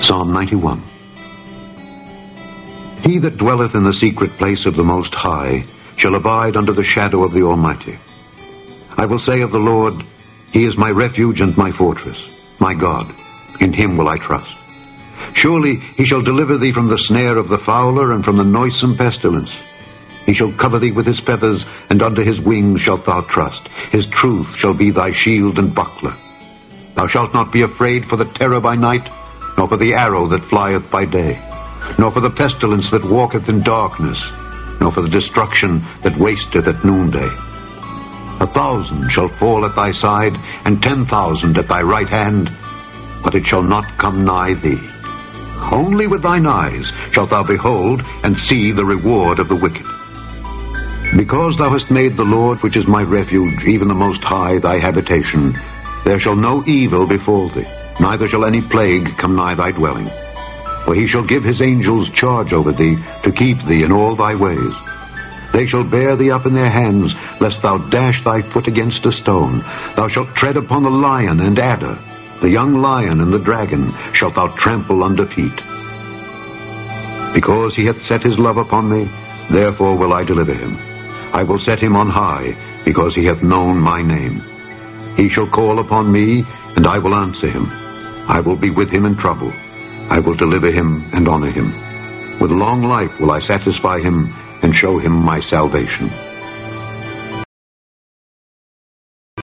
Psalm 91. He that dwelleth in the secret place of the Most High shall abide under the shadow of the Almighty. I will say of the Lord, He is my refuge and my fortress, my God. In Him will I trust. Surely He shall deliver thee from the snare of the fowler and from the noisome pestilence. He shall cover thee with His feathers, and under His wings shalt thou trust. His truth shall be thy shield and buckler. Thou shalt not be afraid for the terror by night, nor for the arrow that flieth by day, nor for the pestilence that walketh in darkness, nor for the destruction that wasteth at noonday. 1,000 shall fall at thy side, and 10,000 at thy right hand, but it shall not come nigh thee. Only with thine eyes shalt thou behold and see the reward of the wicked. Because thou hast made the Lord, which is my refuge, even the Most High, thy habitation, there shall no evil befall thee, neither shall any plague come nigh thy dwelling. For He shall give His angels charge over thee, to keep thee in all thy ways. They shall bear thee up in their hands, lest thou dash thy foot against a stone. Thou shalt tread upon the lion and adder, the young lion and the dragon shalt thou trample under feet. Because He hath set His love upon me, therefore will I deliver him. I will set him on high, because he hath known my name. He shall call upon me, and I will answer him. I will be with him in trouble. I will deliver him and honor him. With long life will I satisfy him, and show him my salvation.